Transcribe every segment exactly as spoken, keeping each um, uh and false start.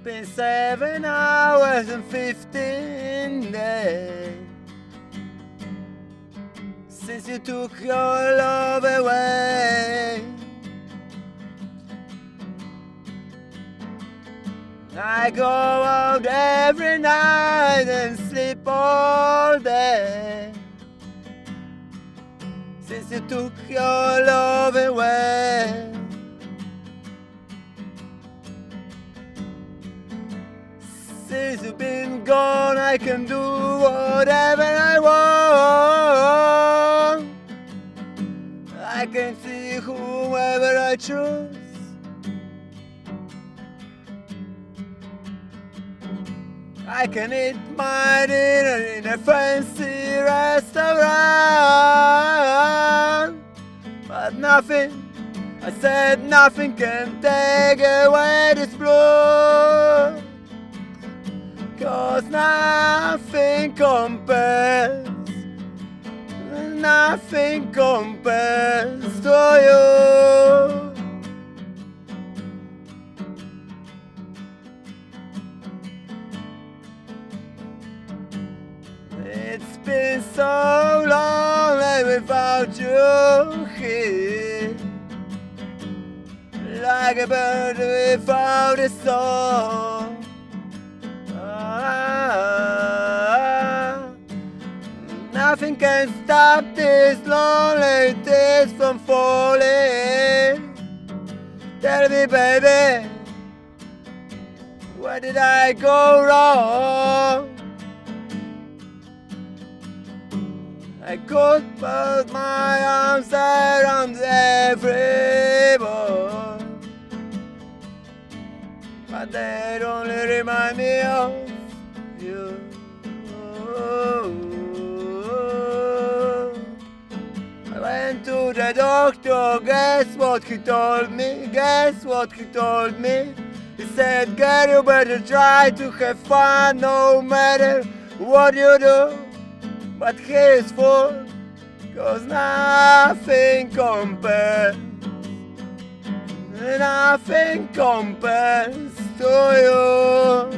been seven hours and fifteen days since you took your love away. I go out every night and sleep all day since you took your love away. Since you've been gone, I can do whatever I want. I can see whoever I choose. I can eat my dinner in a fancy restaurant, but nothing, I said nothing can take away this blue. 'Cause nothing compares, nothing compares to you. It's been so long without you here, like a bird without a song. Nothing can stop these lonely days from falling. Tell me, baby, where did I go wrong? I could put my arms around everyone, but they only remind me of you. I went to the doctor, guess what he told me? Guess what he told me? He said, girl, you better try to have fun no matter what you do. But his fault, 'cause nothing compares, nothing compares to you.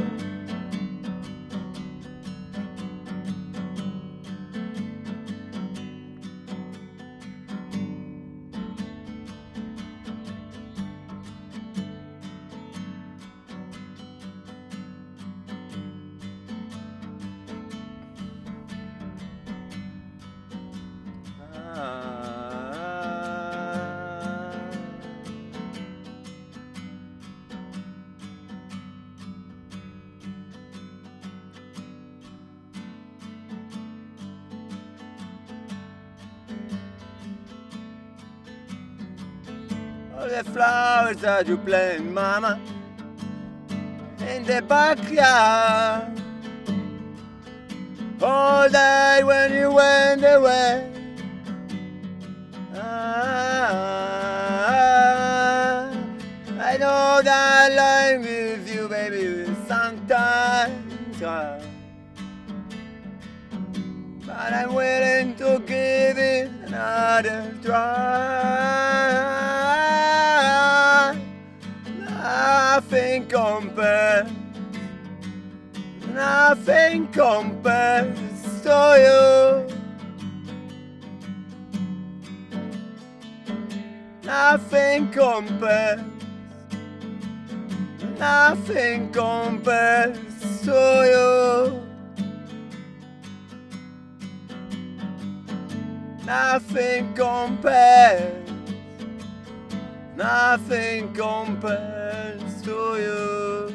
All the flowers that you plant, mama, in the backyard. All day when you went away. Ah, I know that lying with you, baby, sometimes hard, but I'm willing to give it another try. Nothing compares, nothing compares to you. Nothing compares, nothing compares to you. Nothing compares, nothing compares to you.